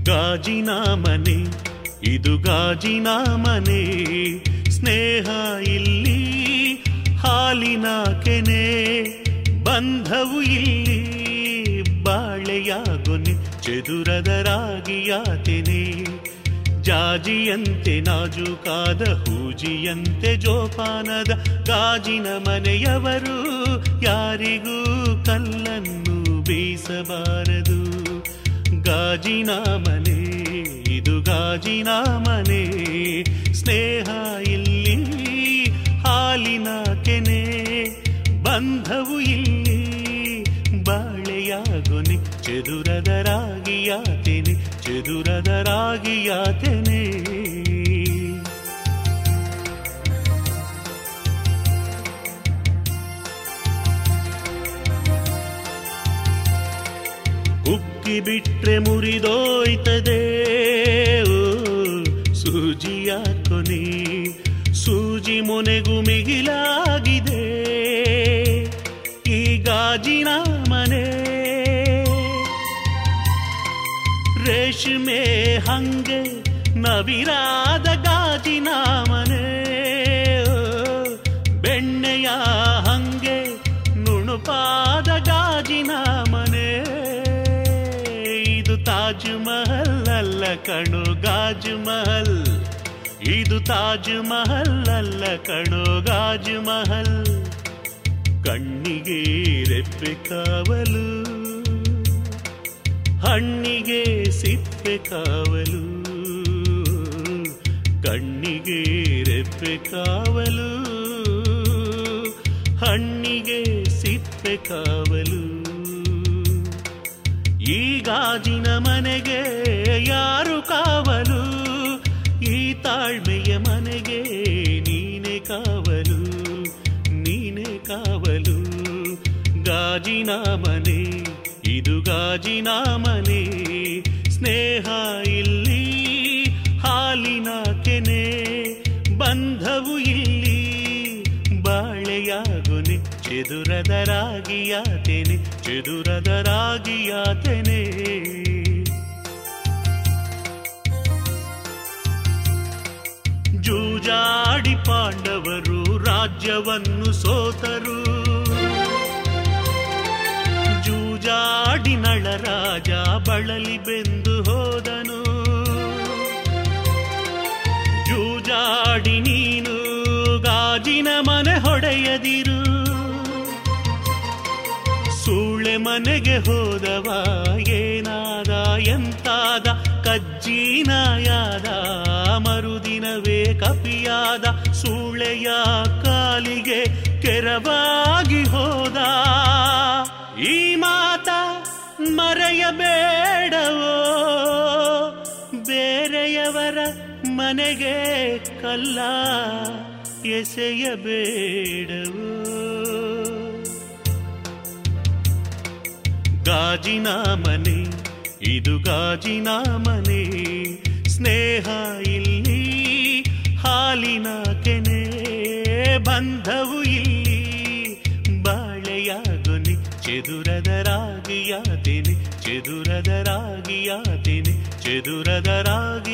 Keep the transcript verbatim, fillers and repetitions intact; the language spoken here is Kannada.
ಗಾಜಿನ ಮನೆ ಇದು ಗಾಜಿನ ಮನೆ, ಸ್ನೇಹ ಇಲ್ಲಿ ಹಾಲಿನ ಕೆನೆ, ಬಂಧವು ಇಲ್ಲಿ ಬಾಳೆಯಾಗೊನೆ, ಚದುರದ ರಾಗಿಯಾತೆನೆ. ಜಾಜಿಯಂತೆ ನಾಜೂಕಾದ ಹೂಜಿಯಂತೆ ಜೋಪಾನದ ಗಾಜಿನ ಮನೆಯವರು, ಯಾರಿಗೂ ಕಲ್ಲನ್ನು ಬೀಸಬಾರದು. ಗಾಜಿನ ಮನೆ ಇದು ಗಾಜಿನ ಮನೆ, ಸ್ನೇಹ ಇಲ್ಲಿ ಹಾಲಿನ ಕೆನೆ, ಬಂಧವು ಇಲ್ಲಿ ಬಾಳೆಯಾಗೊನೆ, ಚದುರದ ರಾಗಿಯಾತೆನೆ, ಚದುರದ ರಾಗಿಯಾತೆನೆ. ಉಕ್ಕಿ ಬಿಟ್ರೆ ಮುರಿದೋಯ್ತದೆ ಸೂಜಿಯ ಕೊನೆ, ಸೂಜಿ ಮೊನೆಗೂ ಮಿಗಿಲಾಗಿದೆ ಈ ಗಾಜಿನ ಮನೆ. ರೇಷ್ಮೆ ಹಂಗೆ ನವಿರಾದ ಗಾಜಿನ ಮನೆ, ಬೆಣ್ಣೆಯ ಹಂಗೆ ನುಣುಪಾದ ಗಾಜಿನ ಮನೆ. ಇದು ತಾಜ್ ಮಹಲ್ ಅಲ್ಲ ಕಣೋ ಗಾಜ್ ಮಹಲ್, ಇದು ತಾಜ್ ಮಹಲ್ ಅಲ್ಲ ಕಣೋ ಗಾಜ್ ಮಹಲ್. ಕಣ್ಣಿಗೆ ರೆಪ್ಪೆ ಕಾವಲು, ಹಣ್ಣಿಗೆ ಸಿಪ್ಪೆ ಕಾವಲು, ಕಣ್ಣಿಗೆ ರೆಪ್ಪೆ ಕಾವಲು, ಹಣ್ಣಿಗೆ ಸಿಪ್ಪೆ ಕಾವಲು. ಈ ಗಾಜಿನ ಮನೆಗೆ ಯಾರು ಕಾವಲು, ಈ ತಾಳ್ಮೆಯ ಮನೆಗೆ ನೀನೆ ಕಾವಲು, ನೀನೆ ಕಾವಲು. ಗಾಜಿನ ಮನೆ ಇದು ಗಾಜಿನ ಮನೆ, ಸ್ನೇಹ ಇಲ್ಲಿ ಹಾಲಿನ ಕೆನೆ, ಬಂಧವು ಇಲ್ಲಿ ಬಾಳೆಯಾಗೊನೆ, ಚದುರದ ರಾಗಿಯಾತೆನೆ, ಚದುರದ ರಾಗಿಯಾತೆನೆ. ಜೂಜಾಡಿ ಪಾಂಡವರು ರಾಜ್ಯವನ್ನು ಸೋತರು, ಜೂಜಾಡಿ ನಳರಾಜ ಬಳಲಿ ಬೆಂದು ಹೋದನು. ಜೂಜಾಡಿ ನೀನು ಗಾಜಿನ ಮನೆ ಹೊಡೆಯದಿರು, ಸೂಳೆ ಮನೆಗೆ ಹೋದವ ಏನಾದ ಎಂತಾದ, ಕಜ್ಜಿನಾಯಾದ ಮರುದಿನವೇ ಕಪಿಯಾದ, ಸೂಳೆಯ ಕಾಲಿಗೆ ಕೆರವಾಗಿ ಹೋದ. ಈ ಮಾತ ಮರೆಯಬೇಡವೋ, ಬೇರೆಯವರ ಮನೆಗೆ ಕಲ್ಲ ಎಸೆಯಬೇಡವೋ. ಗಾಜಿನ ಮನೆ ಇದು ಗಾಜಿನ ಮನೆ, ಸ್ನೇಹ ಇಲ್ಲಿ ಹಾಲಿನ ಕೆನೆ, ಬಂಧವು ಇಲ್ಲಿ ಬಾಳೆಯಾಗೊನೆ, ಚದುರದ ರಾಗಿಯಾತೆನೆ, ಚದುರದ ರಾಗಿಯಾತೆನೆ, ಚದುರದ ರಾಗಿ